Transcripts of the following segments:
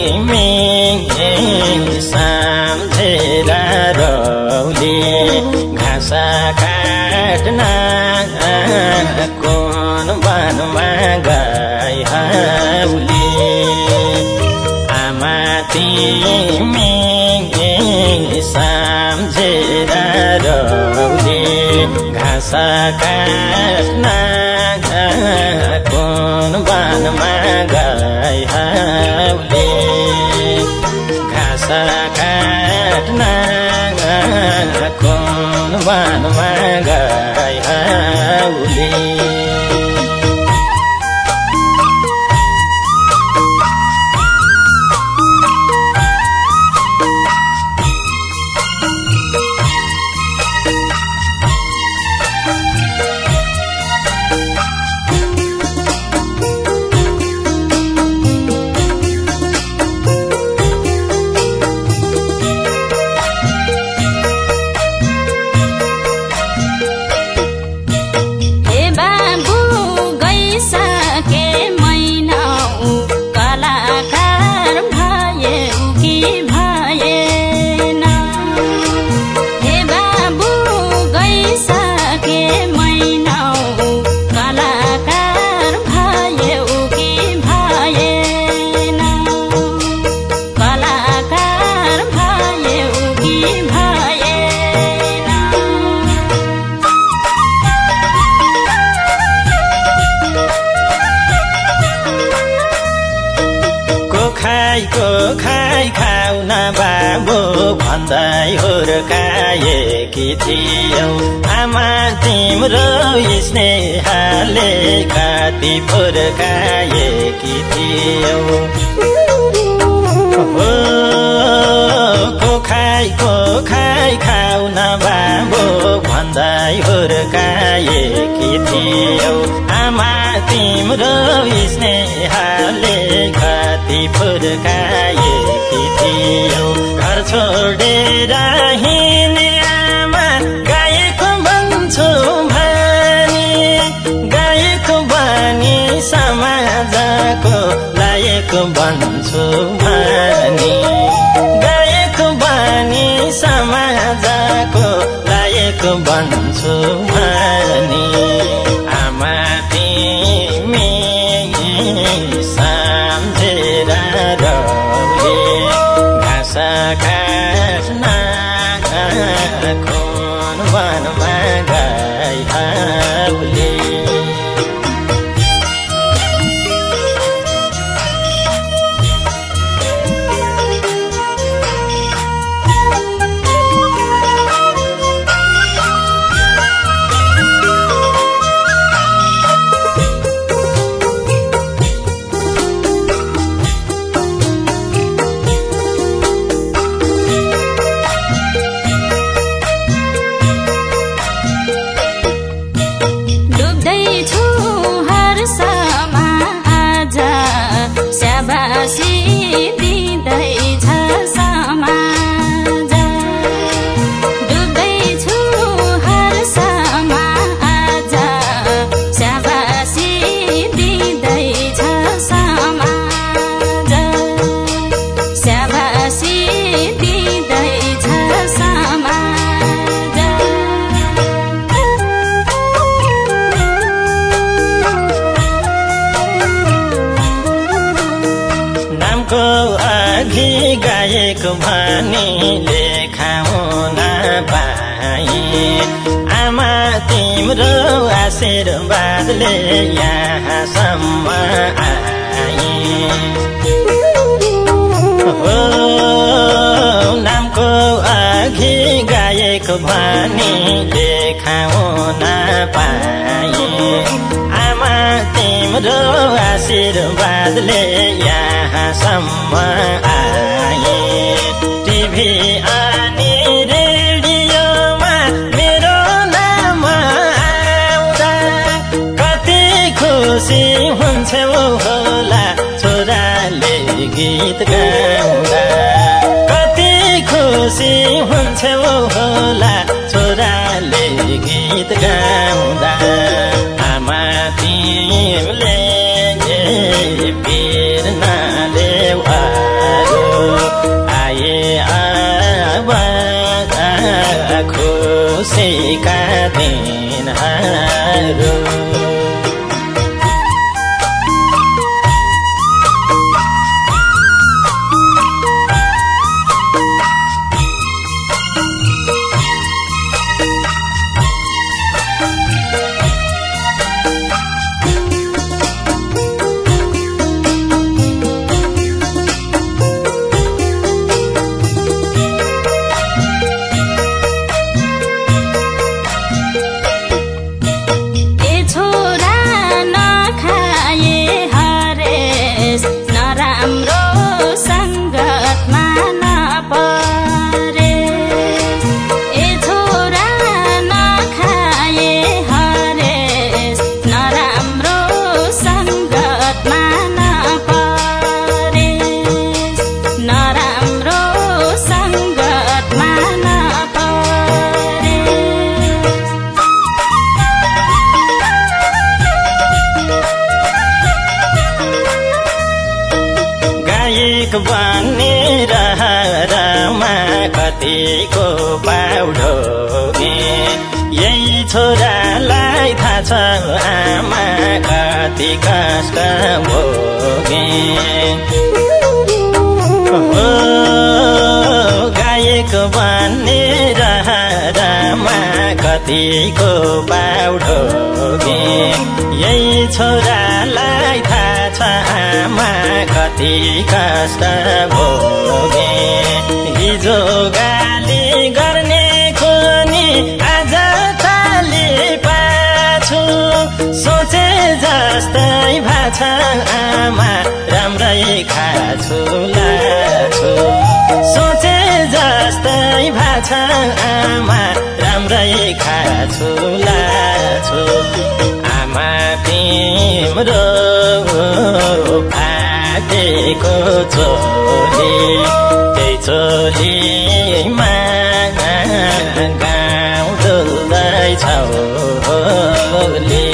तिमी सम्झेर रौली घाँस काट्न कुन वनमा गइहाउली आमा तिमी सम्झेर रौली घाँस काट्न कुन वनमा गइहाउली घाँस काट्न कुन वनमा गइहाउली खाइ खाउन बाबु भन्दै हुर्काएकी थियौ आमा तिम्रो स्नेहले कति फुर्काएकी थियौ खाइ खाउन बाबु भन्दै हुर्काएकी थियौ आमा तिम्रो स्नेहले कति फुर्काएकी थियौ घर छोडेर हिँड्ने आमा गाएको भन्छु भनी गाएको बानी समाजको लायक भन्छु भनी गाएको बानी समाजको लायक भन्छु भनी आमा तिमी सम्झेर रौली घाँस काट्न कुन वनमा गइहाउली अघि गाएको भनी लेखाउन पाए आमा तिम्रो आशीर्वादले यहाँसम्म आए हो नामको अघि गाएको भनी लेखाउन पाए आमा तिम्रो आशीर्वादले यहाँसम्म आए टिभी अनि रेडियोमा मेरो नाम आउँदा कति खुसी हुन्छौ होला छोराले गीत गाउँदा कति खुसी हुन्छौ होला छोराले गीत गाउँदा आमा तिमीले बिर्ना देऊ खुसीका दिनहरू बन्ने रहरमा कतिको पाउडोगे यही छोरालाई थाहा छ आमा कति कष्ट भोगे गायक बन्ने रहरमा कतिको पाउडोगे यही छोरालाई थाहा छ आमा कति कष्ट भोगे हिजो गाली गर्ने खोनी आज थाली पाछु सोचे जस्तै भाछ आमा राम्रै खाछु लाछु सोचे जस्तै भाछ आमा राम्रै खाछु लाछु आमा तिम्रो फाटेको चोली त्यही चोलीमा गाउँ डुल्दैछ होली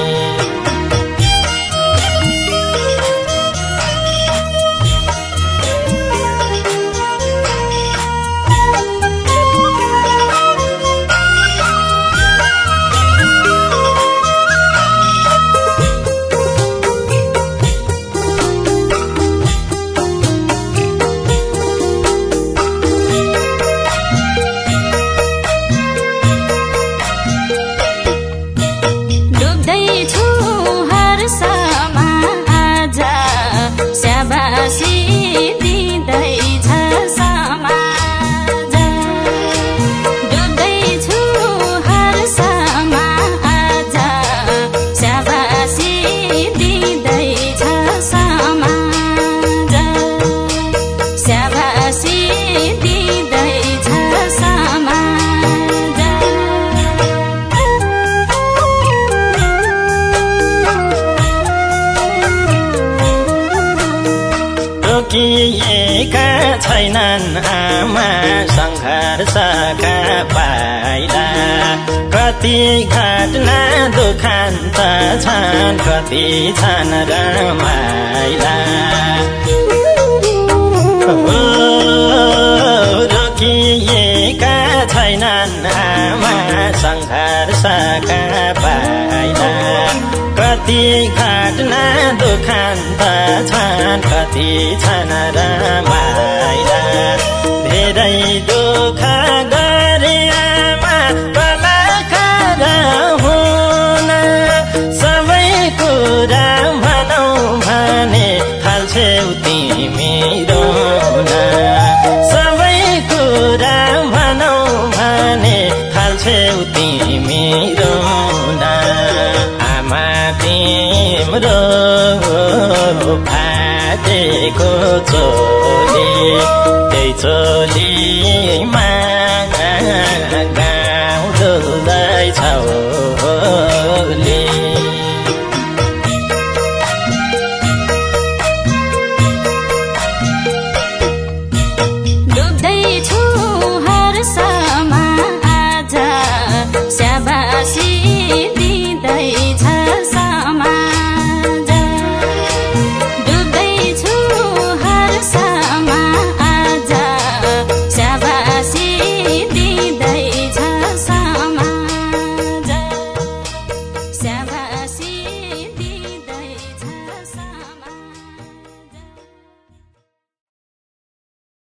रोकिएका छैनन् आमा सङ्घर्षका पाइला कति घटना दुखान्त छन् कति छन् रमाइला रोकिएका छैनन् आमा सङ्घर्षका पाइला कति घटना दुखान्त छन् कति छन् रमाइला धेरै दुःख गरे आमा कलाकार हुन सबै कुरा भनौ भने थाल्छौ तिमी रोन सबै कुरा भनौ भने थाल्छौ तिमी रोन आमा तिम्रो फाटेको चोली त्यही चोलीमा